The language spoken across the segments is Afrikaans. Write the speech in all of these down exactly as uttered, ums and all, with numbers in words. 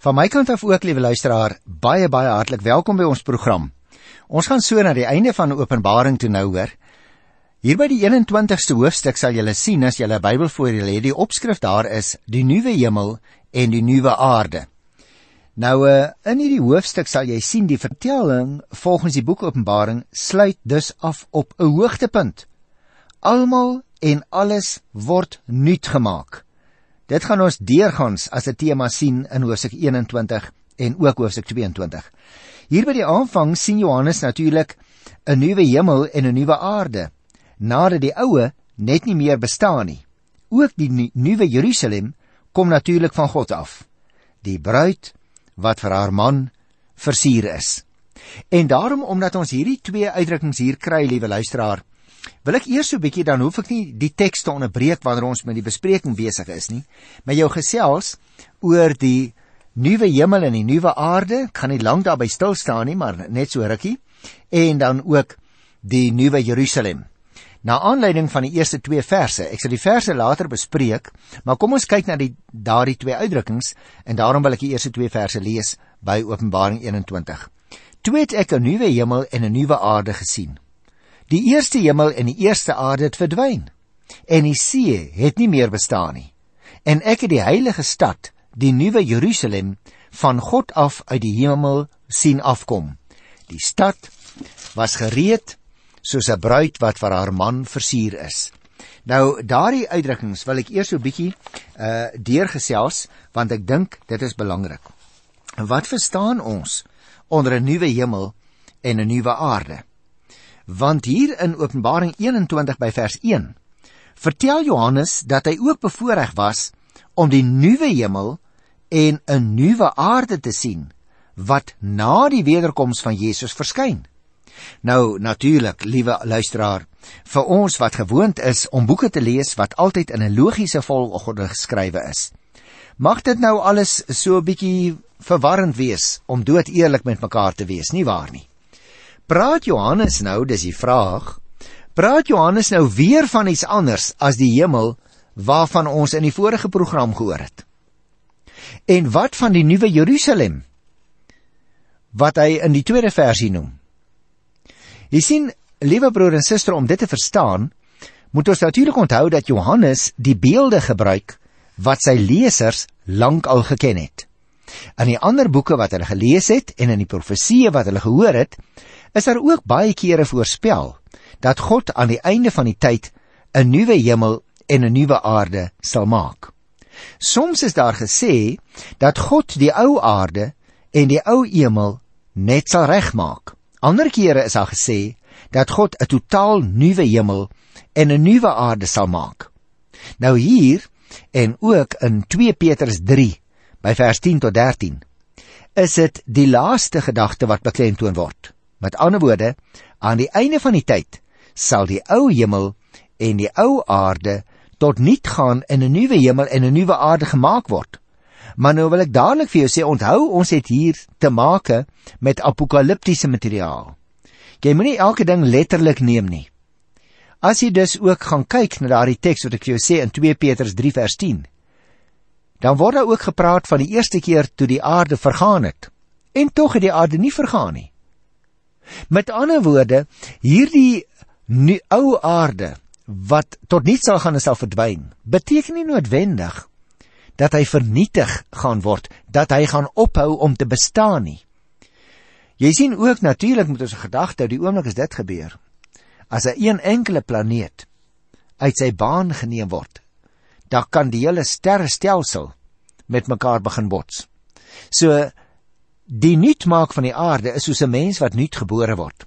Van my kant af ook, liewe luisteraar, baie, baie hartlik welkom by ons program. Ons gaan so na die einde van Openbaring toe nou hoor. Hier by die eenentwintigste hoofstuk sal julle sien, as julle 'n Bybel voor julle het, die opskrif daar is, die nuwe hemel en die nuwe aarde. Nou, uh, in hierdie hoofstuk sal jy sien, die vertelling volgens die boek Openbaring sluit dus af op 'n hoogtepunt. Almal en alles word nuut gemaak. Dit gaan ons deurgaans as 'n tema sien in hoofstuk eenentwintig en ook hoofstuk tweeëntwintig. Hier by die aanvang sien Johannes natuurlik 'n nuwe hemel en 'n nuwe aarde, nadat die oue net nie meer bestaan nie. Ook die nuwe Jerusalem kom natuurlik van God af, die bruid wat vir haar man versier is. En daarom, omdat ons hierdie twee uitdrukkings hier kry, liewe luisteraar, wil ek eers so 'n bietjie, dan hoef ek nie die teks te onderbreek wanneer ons met die bespreking besig is nie, met jou gesels oor die nuwe hemel en die nuwe aarde. Ek gaan nie lank daarby stil staan nie, maar net so rukkie, en dan ook die nuwe Jerusalem. Na aanleiding van die eerste twee verse, ek sal die verse later bespreek, maar kom ons kyk na die daardie twee uitdrukkings, en daarom wil ek die eerste twee verse lees by Openbaring eenentwintig. Toe het ek 'n nuwe hemel en 'n nuwe aarde gesien. Die eerste hemel en die eerste aarde het verdwyn, en die see het nie meer bestaan nie. En ek het die heilige stad, die nuwe Jerusalem, van God af uit die hemel sien afkom. Die stad was gereed soos 'n bruid wat vir haar man versier is. Nou, daardie uitdrukkings wil ek eers so 'n bietjie uh, deurgesels, want ek dink dit is belangrik. Wat verstaan ons onder 'n nuwe hemel en 'n nuwe aarde? Want hier in Openbaring eenentwintig by vers een, vertel Johannes dat hy ook bevoorreg was om die nuwe hemel en 'n nuwe aarde te sien, wat na die wederkoms van Jesus verskyn. Nou, natuurlik, liewe luisteraar, vir ons wat gewoond is om boeke te lees wat altyd in 'n logiese volgorde geskrywe is, mag dit nou alles so 'n bietjie verwarrend wees om dood eerlik met mekaar te wees, nie waar nie? Praat Johannes nou, dis die vraag, praat Johannes nou weer van iets anders as die hemel waarvan ons in die vorige program gehoor het? En wat van die nuwe Jerusalem, wat hy in die tweede versie noem? Jy sien, liewe broer en suster, om dit te verstaan, moet ons natuurlik onthou dat Johannes die beelde gebruik wat sy lesers lank al geken het. In die ander boeke wat hulle gelees het en in die profesieë wat hulle gehoor het, is daar ook baie kere voorspel dat God aan die einde van die tyd 'n nuwe hemel en 'n nuwe aarde sal maak. Soms is daar gesê dat God die ou aarde en die ou hemel net sal regmaak. Ander kere is daar gesê dat God 'n totaal nuwe hemel en 'n nuwe aarde sal maak. Nou hier, en ook in twee Petrus drie, by vers tien tot dertien, is dit die laaste gedagte wat beklemtoon word. Met ander woorde, aan die einde van die tyd sal die ou hemel en die ou aarde tot niet gaan en 'n nuwe hemel en 'n nuwe aarde gemaak word. Maar nou wil ek dadelik vir jou sê, onthou, ons het hier te make met apokaliptiese materiaal. Jy moet nie elke ding letterlik neem nie. As jy dus ook gaan kyk na daardie teks wat ek vir jou sê in twee Petrus drie vers tien, dan word daar ook gepraat van die eerste keer toe die aarde vergaan het. En tog het die aarde nie vergaan nie. Met ander woorde, hierdie nu, ou aarde, wat tot niets sal gaan en sal verdwyn, beteken nie noodwendig dat hy vernietig gaan word, dat hy gaan ophou om te bestaan nie. Jy sien ook, natuurlik moet ons 'n gedagte hou, die oomblik as dit gebeur, as 'n een enkele planeet uit sy baan geneem word, dan kan die hele sterrestelsel met mekaar begin bots. So, die nuutmaak van die aarde is soos 'n mens wat nuut gebore word.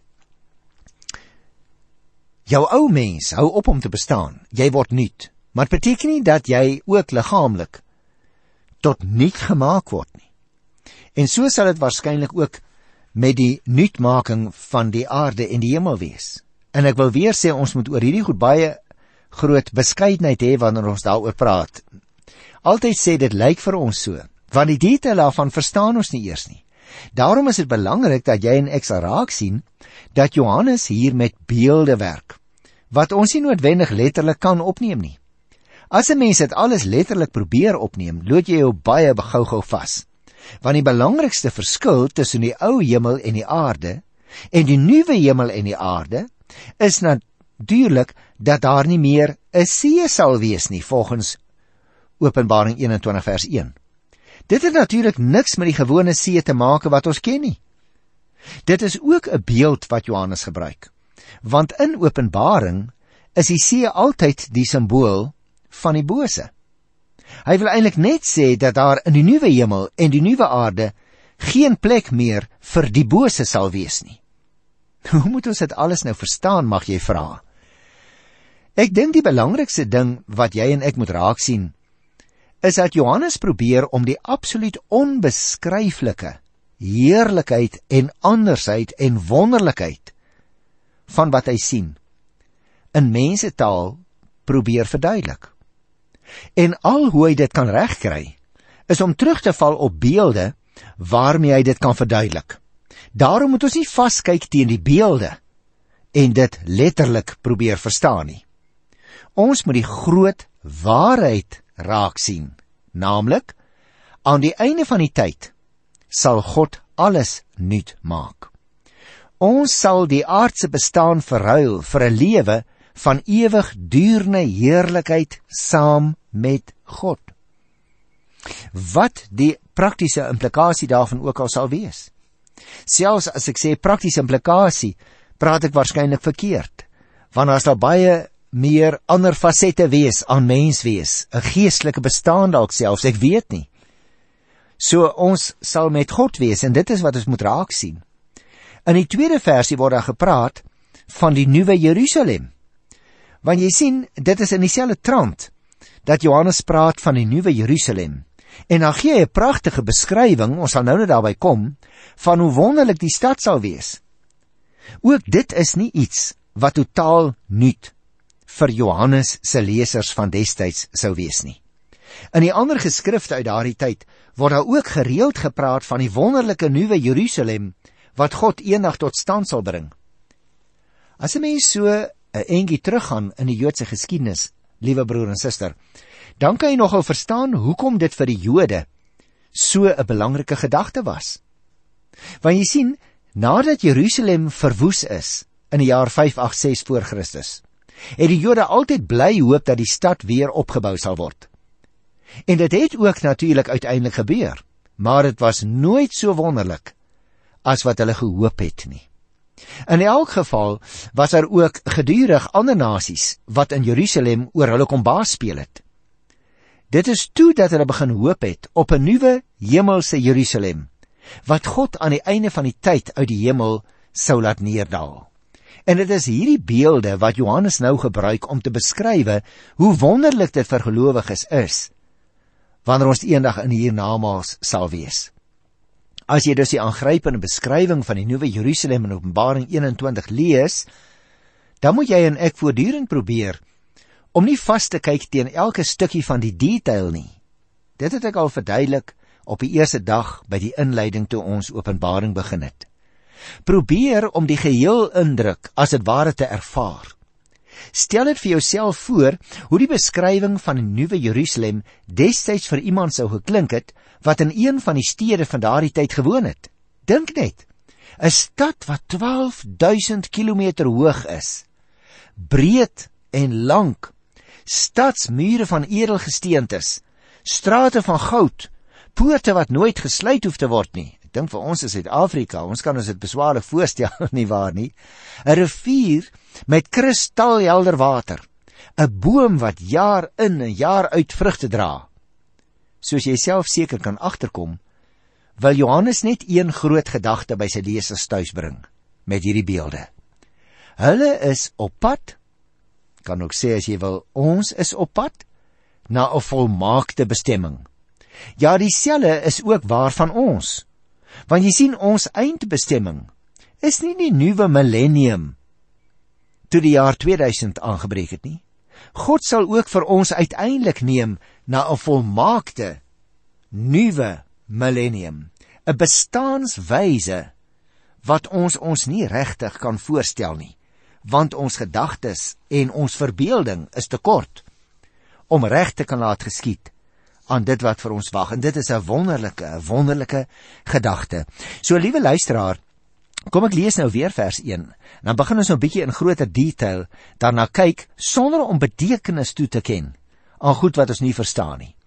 Jou ou mens hou op om te bestaan, jy word nuut, maar het beteken nie dat jy ook liggaamlik tot nuut gemaak word nie. En so sal dit waarskynlik ook met die nuutmaking van die aarde en die hemel wees. En ek wil weer sê, ons moet oor hierdie goed baie groot beskeidenheid hê wanneer ons daaroor praat. Altyd sê dit lyk vir ons so, want die detail daarvan verstaan ons nie eers nie. Daarom is dit belangrik dat jy en ek sal raak sien dat Johannes hier met beelde werk, wat ons nie noodwendig letterlik kan opneem nie. As 'n mens dit alles letterlik probeer opneem, loop jy jou baie gou-gou vas. Want die belangrikste verskil tussen die ou hemel en die aarde en die nuwe hemel en die aarde is natuurlik dat daar nie meer 'n see sal wees nie, volgens Openbaring eenentwintig vers een. Dit het natuurlik niks met die gewone see te maak wat ons ken nie. Dit is ook 'n beeld wat Johannes gebruik, want in Openbaring is die see altyd die simbool van die bose. Hy wil eintlik net sê dat daar in die nuwe hemel en die nuwe aarde geen plek meer vir die bose sal wees nie. Hoe moet ons dit alles nou verstaan, mag jy vra? Ek dink die belangrikste ding wat jy en ek moet raak sien, is dat Johannes probeer om die absoluut onbeskryflike heerlikheid en andersheid en wonderlikheid van wat hy sien in mensetaal probeer verduidelik. En al hoe hy dit kan regkry, is om terug te val op beelde waarmee hy dit kan verduidelik. Daarom moet ons nie vaskyk teen die beelde en dit letterlik probeer verstaan nie. Ons moet die groot waarheid raak sien, naamlik, aan die einde van die tyd sal God alles nuut maak. Ons sal die aardse bestaan verruil vir 'n lewe van ewig durende heerlikheid saam met God. Wat die praktiese implikasie daarvan ook al sal wees. Selfs as ek sê praktiese implikasie, praat ek waarskynlik verkeerd, want daar sal baie meer ander fasette wees aan mens wees, 'n geestelike bestaan dalk selfs, ek weet nie. So ons sal met God wees, en dit is wat ons moet raak sien. In die tweede versie word daar gepraat van die nuwe Jerusalem. Want jy sien, dit is in dieselfde trant dat Johannes praat van die nuwe Jerusalem. En dan gee hy 'n pragtige beskrywing, ons sal nou net daarby kom, van hoe wonderlik die stad sal wees. Ook dit is nie iets wat totaal nuut vir Johannes se lesers van destyds sou wees nie. In die ander geskrifte uit daardie tyd word daar ook gereeld gepraat van die wonderlike nuwe Jerusalem wat God eendag tot stand sal bring. As 'n mens so 'n entjie teruggaan in die Joodse geskiedenis, liewe broer en suster, dan kan jy nogal verstaan hoekom dit vir die Jode so 'n belangrike gedagte was. Want jy sien, nadat Jerusalem verwoes is in die jaar vyf agt ses voor Christus, het die Jode altyd bly hoop dat die stad weer opgebou sal word. En dit het ook natuurlik uiteindelik gebeur, maar dit was nooit so wonderlik as wat hulle gehoop het nie. In elk geval was daar ook gedurig ander nasies wat in Jerusalem oor hulle kom baas speel het. Dit is toe dat hulle begin hoop het op 'n nuwe hemelse Jerusalem, wat God aan die einde van die tyd uit die hemel sou laat neerdal. En dit is hierdie beelde wat Johannes nou gebruik om te beskrywe hoe wonderlik dit vir gelowiges is, wanneer ons eendag in die hiernamaals sal wees. As jy dus die aangrypende beskrywing van die nuwe Jerusalem in Openbaring eenentwintig lees, dan moet jy en ek voortdurend probeer om nie vas te kyk teen elke stukkie van die detail nie. Dit het ek al verduidelik op die eerste dag by die inleiding toe ons Openbaring begin het. Probeer om die geheel indruk as dit ware te ervaar. Stel dit vir jouself voor hoe die beskrywing van die nuwe Jerusalem destyds vir iemand sou geklink het wat in een van die stede van daardie tyd gewoon het. Dink net, 'n stad wat twaalf duisend kilometer hoog is, breed en lank, stadsmure van edelgesteentes, strate van goud, poorte wat nooit gesluit hoef te word nie. Ek dink vir ons in Suid-Afrika, ons kan ons dit beswaarlik voorstel, nie waar nie? 'n rivier met kristalhelder water, 'n boom wat jaar in en jaar uit vrugte dra. Soos jy self seker kan agterkom, wil Johannes net een groot gedagte by sy lesers tuisbring met hierdie beelde. Hulle is op pad, kan ook sê as jy wil, ons is op pad na 'n volmaakte bestemming. Ja, dieselfde is ook waar van ons. Want jy sien, ons eindbestemming is nie die nuwe millennium toe die jaar tweeduisend aangebreek het nie. God sal ook vir ons uiteindelik neem na 'n volmaakte nuwe millennium, 'n bestaanswyse wat ons ons nie regtig kan voorstel nie, want ons gedagtes en ons verbeelding is te kort om reg te kan laat geskied aan dit wat vir ons wag. En dit is 'n wonderlike, wonderlike gedagte. So, liewe luisteraar, kom ek lees nou weer vers een. Dan begin ons nou 'n bietjie in groter detail daarna kyk, sonder om betekenis toe te ken aan goed wat ons nie verstaan nie.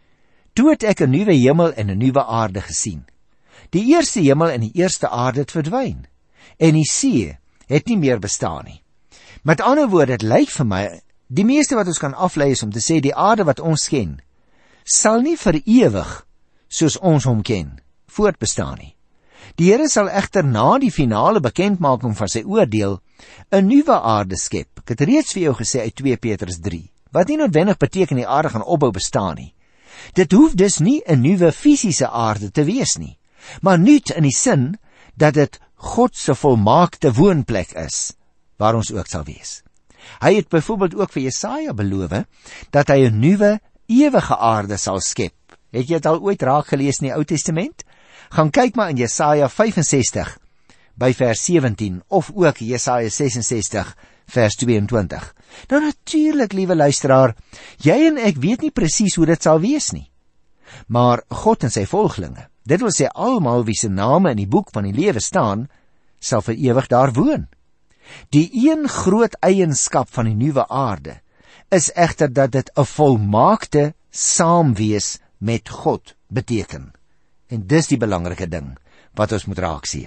Toe het ek 'n nuwe hemel en 'n nuwe aarde gesien. Die eerste hemel en die eerste aarde het verdwyn, en die see het nie meer bestaan nie. Met ander woorde, dit lyk vir my, die meeste wat ons kan aflei is om te sê, die aarde wat ons ken, sal nie vir ewig, soos ons hom ken, voortbestaan nie. Die Here sal egter na die finale bekendmaking van sy oordeel 'n nuwe aarde skep. Ek het reeds vir jou gesê uit twee Petrus drie, wat nie noodwendig beteken die aarde gaan opbou bestaan nie. Dit hoef dus nie 'n nuwe fisiese aarde te wees nie, maar nuut in die sin dat dit God se volmaakte woonplek is, waar ons ook sal wees. Hy het byvoorbeeld ook vir Jesaja beloof dat hy 'n nuwe ewige aarde sal skep. Het jy dit al ooit raak gelees in die Ou Testament? Gaan kyk maar in Jesaja vyf en sestig by vers sewentien of ook Jesaja ses en sestig vers twee en twintig. Nou natuurlik, liewe luisteraar, jy en ek weet nie presies hoe dit sal wees nie. Maar God en sy volgelinge, dit wil sê almal wie se name in die boek van die lewe staan, sal vir ewig daar woon. Die een groot eienskap van die nuwe aarde is egter dat dit 'n volmaakte saamwees met God beteken. En dis die belangrike ding wat ons moet raak sien.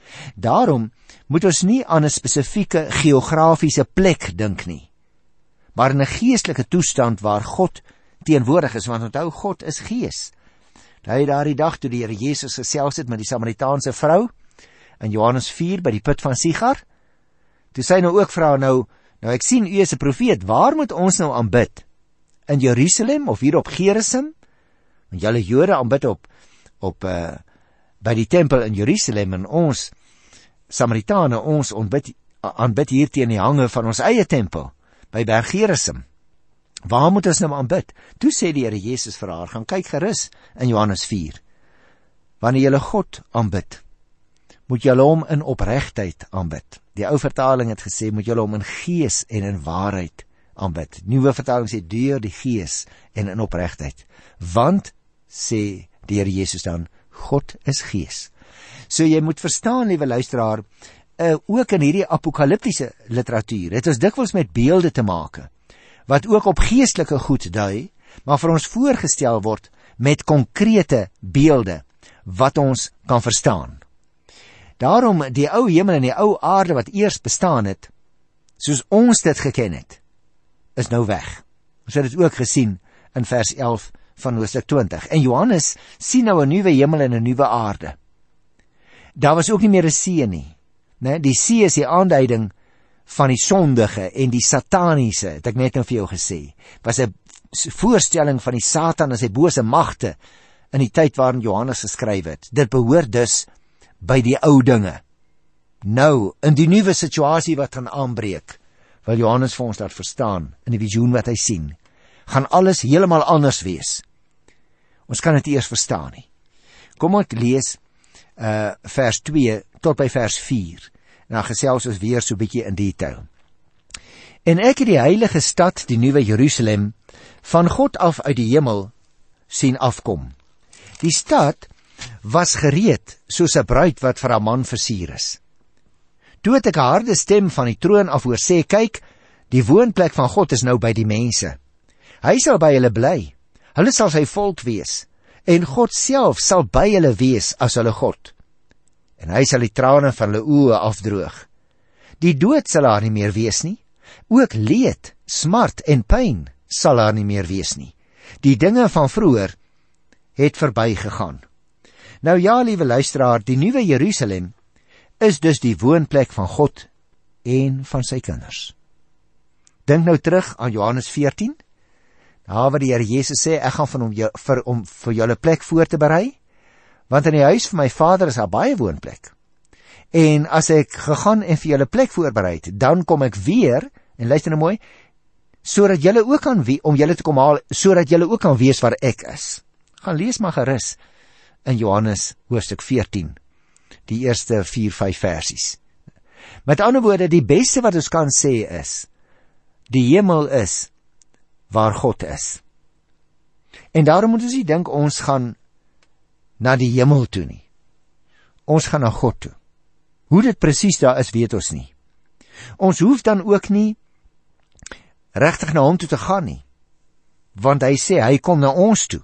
Daarom moet ons nie aan 'n spesifieke geografiese plek dink nie, maar in 'n geestelike toestand waar God teenwoordig is, want onthou, God is gees. Hy daardie dag toe die Here Jesus gesels het met die Samaritaanse vrou in Johannes vier by die put van Sigar, toe sy nou ook vra, nou, nou ek sien u is 'n profeet, waar moet ons nou aanbid? In Jerusalem of hier op Gerizim? Want julle Jode aanbid op op uh, by die tempel in Jerusalem, en ons Samaritane, ons aanbid aanbid hier teen die hange van ons eie tempel by Berg Gerizim. Waar moet ons nou aanbid? Toe sê die Here Jesus vir haar, gaan kyk gerus in Johannes vier. Wanneer julle God aanbid, moet julle hom in opregtheid aanbid. Die ou vertaling het gesê, moet julle hom in gees en in waarheid aanbid. Nuwe vertaling sê, deur die gees en in opregtheid. Want, sê die Here Jesus dan, God is gees. So jy moet verstaan, liewe luisteraar, uh, ook in hierdie apokaliptiese literatuur, het ons dikwels met beelde te maak, wat ook op geestelike goed dui, maar vir ons voorgestel word met konkrete beelde, wat ons kan verstaan. Daarom, die ou hemel en die ou aarde wat eers bestaan het, soos ons dit geken het, is nou weg. Ons het dit ook gesien in vers elf van hoofstuk twintig. En Johannes sien nou 'n nuwe hemel en 'n nuwe aarde. Daar was ook nie meer 'n see nie. Nee, die see is die aanduiding van die sondige en die sataniese, het ek net nou vir jou gesê. Was 'n voorstelling van die Satan en sy bose magte in die tyd waarin Johannes geskryf het. Dit behoort dus by die ou dinge. Nou, in die nuwe situasie wat gaan aanbreek, wil Johannes vir ons laat verstaan, in die visioen wat hy sien, gaan alles heeltemal anders wees. Ons kan dit eers verstaan nie. Kom ek lees uh, vers twee tot by vers vier. En dan gesels ons weer so bietjie in detail. En ek het die heilige stad, die nuwe Jerusalem, van God af uit die hemel sien afkom. Die stad was gereed soos 'n bruid wat vir haar man versier is. Toe het ek 'n harde stem van die troon af hoor sê, kyk, die woonplek van God is nou by die mense. Hy sal by hulle bly, hulle sal sy volk wees, en God self sal by hulle wees as hulle God. En hy sal die trane van hulle oë afdroog. Die dood sal daar nie meer wees nie, ook leed, smart en pyn sal daar nie meer wees nie. Die dinge van vroeër het verbygegaan. Nou ja, liewe luisteraar, die nuwe Jerusalem is dus die woonplek van God en van sy kinders. Dink nou terug aan Johannes veertien, daar waar die Here Jesus sê, ek gaan van hom vir, om vir julle plek voor te berei, want in die huis van my Vader is daar baie woonplek. En as ek gegaan en vir julle plek voorberei het, dan kom ek weer, en luister nou mooi, sodat julle ook kan wie, om julle te kom haal, sodat julle ook kan weet waar ek is. Gaan lees maar gerus in Johannes hoofstuk veertien, die eerste vier, vyf versies. Met ander woorde, die beste wat ons kan sê is, die hemel is waar God is. En daarom moet ons nie dink ons gaan na die hemel toe nie. Ons gaan na God toe. Hoe dit presies daar is, weet ons nie. Ons hoef dan ook nie regtig na hom toe te gaan nie, want hy sê, hy kom na ons toe.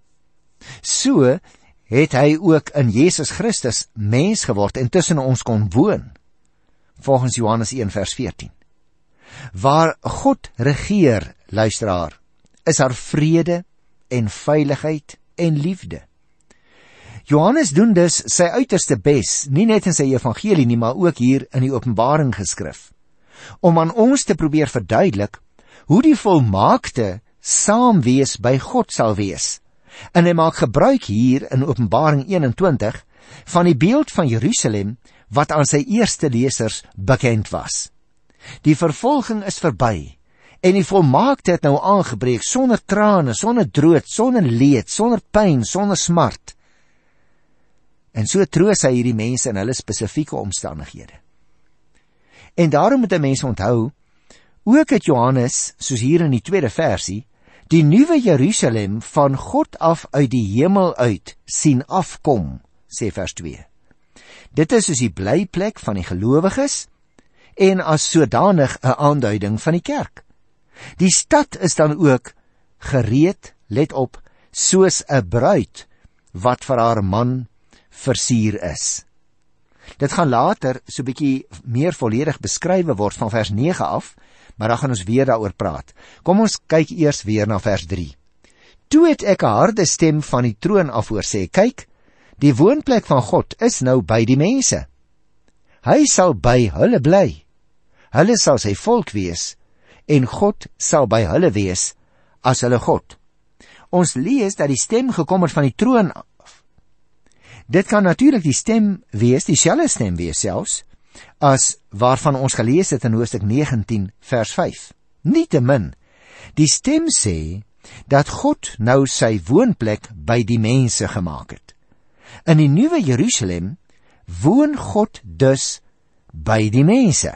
So het hy ook in Jesus Christus mens geword en tussen ons kon woon, volgens Johannes een vers veertien. Waar God regeer, luisteraar, is daar vrede en veiligheid en liefde. Johannes doen dus sy uiterste bes, nie net in sy evangelie nie, maar ook hier in die Openbaring geskrif, om aan ons te probeer verduidelik hoe die volmaakte saamwees by God sal wees. En hy maak gebruik hier in Openbaring eenentwintig van die beeld van Jerusalem wat aan sy eerste lesers bekend was. Die vervolging is verby en die volmaakte het nou aangebreek sonder trane, sonder dood, sonder leed, sonder pyn, sonder smart. En so troos hy hierdie mense in hulle spesifieke omstandighede. En daarom moet 'n mens onthou, ook het Johannes, soos hier in die tweede versie, die nuwe Jerusalem van God af uit die hemel uit sien afkom, sê vers twee. Dit is soos die blyplek van die gelowiges en as sodanig 'n aanduiding van die kerk. Die stad is dan ook gereed, let op, soos 'n bruid wat vir haar man versier is. Dit gaan later so 'n bietjie meer volledig beskryf word van vers nege af, maar dan gaan ons weer daaroor praat. Kom ons kyk eers weer na vers drie. Toe het ek 'n harde stem van die troon af hoor sê, kyk, die woonplek van God is nou by die mense. Hy sal by hulle bly. Hulle sal sy volk wees, en God sal by hulle wees as hulle God. Ons lees dat die stem gekom het van die troon af. Dit kan natuurlik die stem wees, dieselfde stem wees selfs, as waarvan ons gelees het in hoofstuk negentien vers vyf. Nietemin, die stem sê dat God nou sy woonplek by die mense gemaak het. In die nuwe Jerusalem woon God dus by die mense.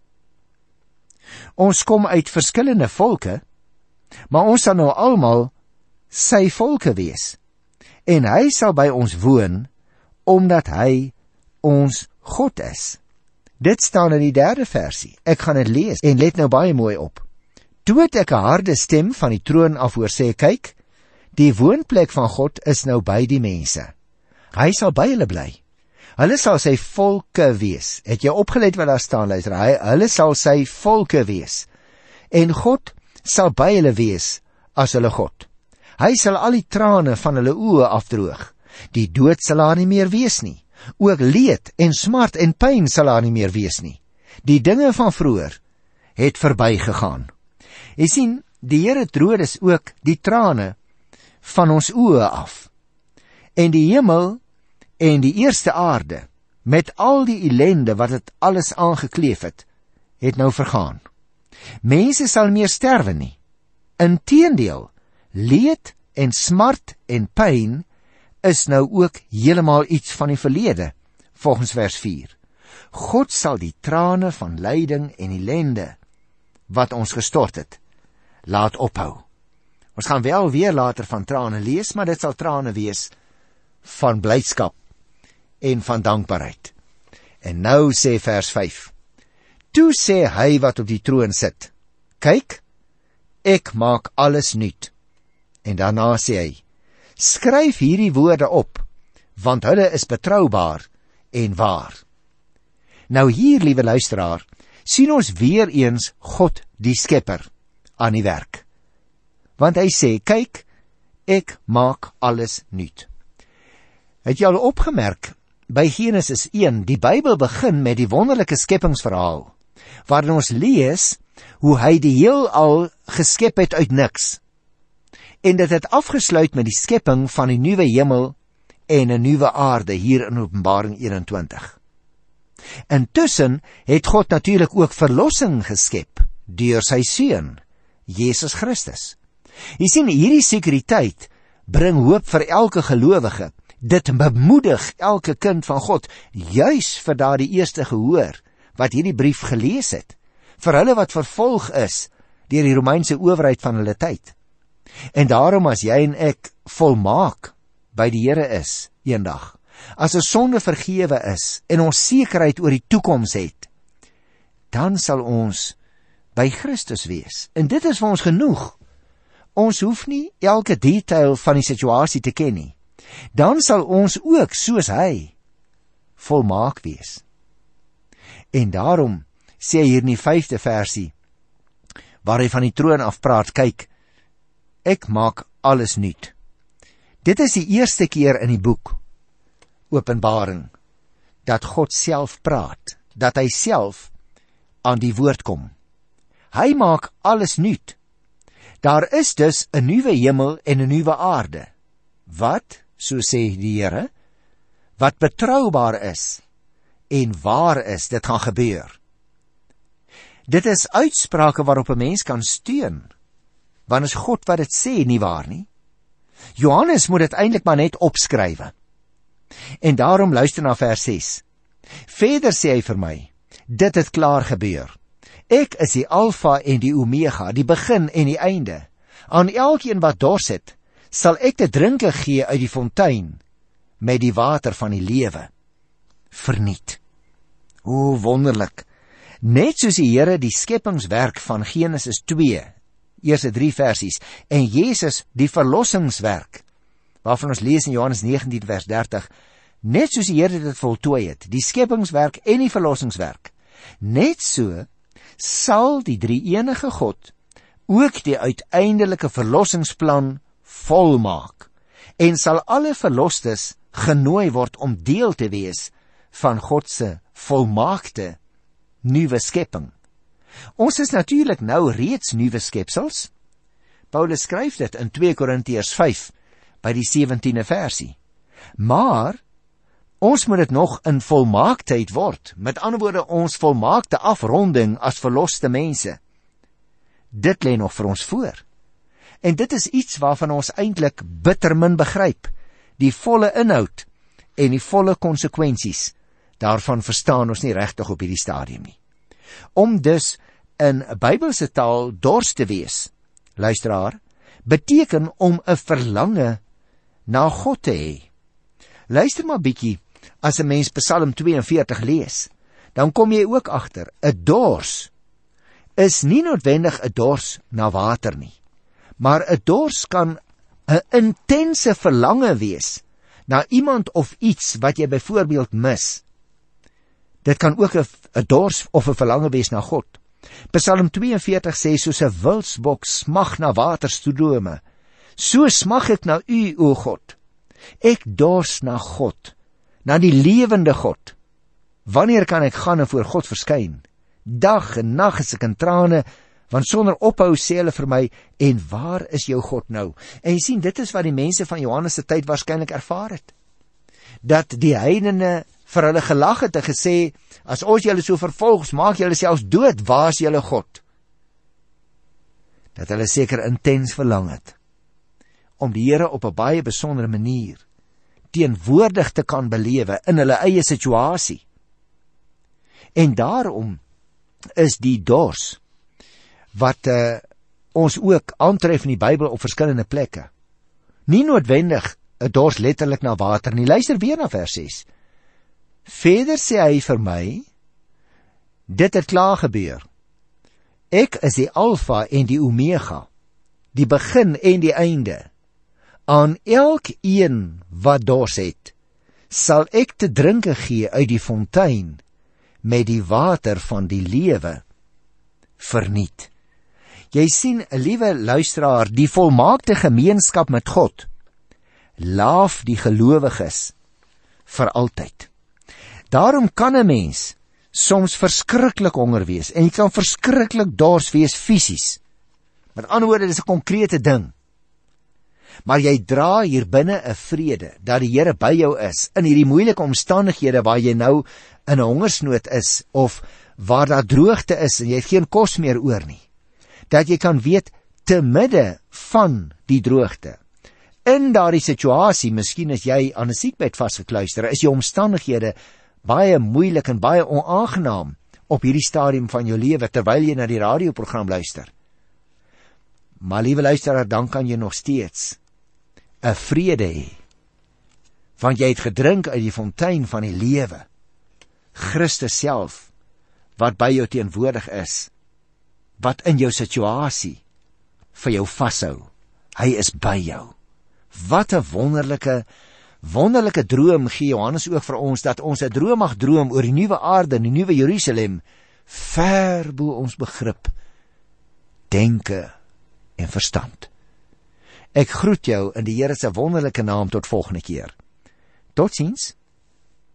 Ons kom uit verskillende volke, maar ons sal nou almal sy volke wees. En hy sal by ons woon, omdat hy ons God is. Dit staan in die derde versie. Ek gaan dit lees en let nou baie mooi op. Toe het ek 'n harde stem van die troon af hoor sê, kyk, die woonplek van God is nou by die mense. Hy sal by hulle bly. Hulle sal sy volke wees. Het jy opgelet wat daar staan, luister? Hy, hulle sal sy volke wees. En God sal by hulle wees as hulle God. Hy sal al die trane van hulle oë afdroog. Die dood sal daar nie meer wees nie. Ook leed en smart en pyn sal daar nie meer wees nie. Die dinge van vroeër het verbygegaan. Jy sien, die Here droog dus ook die trane van ons oë af. En die hemel en die eerste aarde, met al die ellende wat het alles aangekleef het, het nou vergaan. Mense sal nie meer sterwe nie. Inteendeel, leed en smart en pyn is nou ook heeltemal iets van die verlede, volgens vers vier. God sal die trane van lyding en ellende, wat ons gestort het, laat ophou. Ons gaan wel weer later van trane lees, maar dit sal trane wees van blydskap en van dankbaarheid. En nou sê vers vyf, toe sê hy wat op die troon sit, kyk, ek maak alles nuut. En daarna sê hy, skryf hierdie woorde op, want hulle is betroubaar en waar. Nou hier, liewe luisteraar, sien ons weer eens God die Skepper aan die werk. Want hy sê, kyk, ek maak alles nuut. Het jy al opgemerk, by Genesis een, die Bybel begin met die wonderlike skepingsverhaal, waarin ons lees hoe hy die heelal geskep het uit niks. En dit het afgesluit met die skepping van die nuwe hemel en 'n nuwe aarde hier in Openbaring eenentwintig. Intussen het God natuurlik ook verlossing geskep deur sy seun, Jesus Christus. Jy sien, hierdie sekuriteit bring hoop vir elke gelowige. Dit bemoedig elke kind van God, juis vir daardie eerste gehoor wat hierdie brief gelees het, vir hulle wat vervolg is deur die Romeinse owerheid van hulle tyd. En daarom as jy en ek volmaak by die Here is eendag, as 'n sonde vergewe is en ons sekerheid oor die toekoms het, dan sal ons by Christus wees. En dit is vir ons genoeg. Ons hoef nie elke detail van die situasie te ken nie. Dan sal ons ook, soos hy, volmaak wees. En daarom sê hy hier in die vyfde versie, waar hy van die troon af praat, kyk, ek maak alles nuut. Dit is die eerste keer in die boek Openbaring dat God self praat, dat hy self aan die woord kom. Hy maak alles nuut. Daar is dus 'n nuwe hemel en 'n nuwe aarde. Wat, so sê die Here, wat betroubaar is en waar is, dit gaan gebeur. Dit is uitsprake waarop 'n mens kan steun, want is God wat dit sê, nie waar nie? Johannes moet dit eintlik maar net opskrywe. En daarom luister na vers ses. Verder sê hy vir my, dit het klaar gebeur. Ek is die Alfa en die Omega, die begin en die einde. Aan elkeen wat dors het, sal ek te drinke gee uit die fontein, met die water van die lewe. Verniet. O, wonderlik. Net soos die Here die skepingswerk van Genesis twee, eerste drie versies, en Jesus die verlossingswerk, waarvan ons lees in Johannes negentien vers dertig, net soos die Here dit voltooi het, die skepingswerk en die verlossingswerk, net so sal die drie-enige God ook die uiteindelike verlossingsplan volmaak, en sal alle verlostes genooi word om deel te wees van God se volmaakte nuwe skepping. Ons is natuurlik nou reeds nuwe skepsels. Paulus skryf dit in twee Korintiërs vyf by die sewentiende versie. Maar ons moet dit nog in volmaaktheid word, met ander woorde ons volmaakte afronding as verloste mense. Dit lê nog vir ons voor. En dit is iets waarvan ons eintlik bitter min begryp. Die volle inhoud en die volle konsekwensies daarvan verstaan ons nie regtig op hierdie stadium nie. Om dus in Bybelse taal dors te wees, luisteraar, beteken om 'n verlange na God te hê. Luister maar bietjie, as 'n mens Psalm twee en veertig lees, dan kom jy ook agter, 'n dors is nie noodwendig 'n dors na water nie, maar 'n dors kan 'n intense verlange wees na iemand of iets wat jy byvoorbeeld mis. Dit kan ook 'n dors of 'n verlange wees na God. Psalm twee en veertig sê, soos 'n wildsbok smag na waterstrome, so smag ek na U, o God. Ek dors na God, na die lewende God. Wanneer kan ek gaan en voor God verskyn? Dag en nag is ek in trane, want sonder ophou sê hulle vir my, en waar is jou God nou? En jy sien, dit is wat die mense van Johannes se tyd waarskynlik ervaar het. Dat die heidene vir hulle gelag het en gesê, as ons julle so vervolg, maak julle selfs dood, waar is julle God? Dat hulle seker intens verlang het om die Here op 'n baie besondere manier teenwoordig te kan belewe in hulle eie situasie. En daarom is die dors wat uh, ons ook aantref in die Bybel op verskillende plekke, nie noodwendig 'n dors letterlik na water nie. Luister weer na vers ses. Verder sê hy vir my, dit het klaar gebeur. Ek is die Alfa en die Omega, die begin en die einde. Aan elkeen wat dors het, sal ek te drinke gee uit die fontein, met die water van die lewe verniet. Jy sien, liewe luisteraar, die volmaakte gemeenskap met God laaf die gelowiges vir altyd. Daarom kan 'n mens soms verskriklik honger wees en jy kan verskriklik dors wees fisies. Met ander woorde, dis 'n konkrete ding. Maar jy dra hier binne 'n vrede dat die Here by jou is in hierdie moeilike omstandighede waar jy nou in 'n hongersnood is of waar daar droogte is en jy het geen kos meer oor nie. Dat jy kan weet, te midde van die droogte, in daardie situasie, miskien is jy aan 'n siekbed vasgekluister, is jou omstandighede baie moeilik en baie onaangenaam op hierdie stadium van jou lewe terwyl jy na die radioprogram luister. Maar liewe luisteraar, dan kan jy nog steeds 'n vrede hê, want jy het gedrink uit die fontein van die lewe, Christus self, wat by jou teenwoordig is, wat in jou situasie vir jou vashou. Hy is by jou. Wat 'n wonderlike, wonderlike droom gee Johannes ook vir ons, dat ons 'n droom mag droom oor die nuwe aarde en die nuwe Jerusalem, ver bo ons begrip, denke en verstand. Ek groet jou in die Here se wonderlike naam tot volgende keer. Totsiens.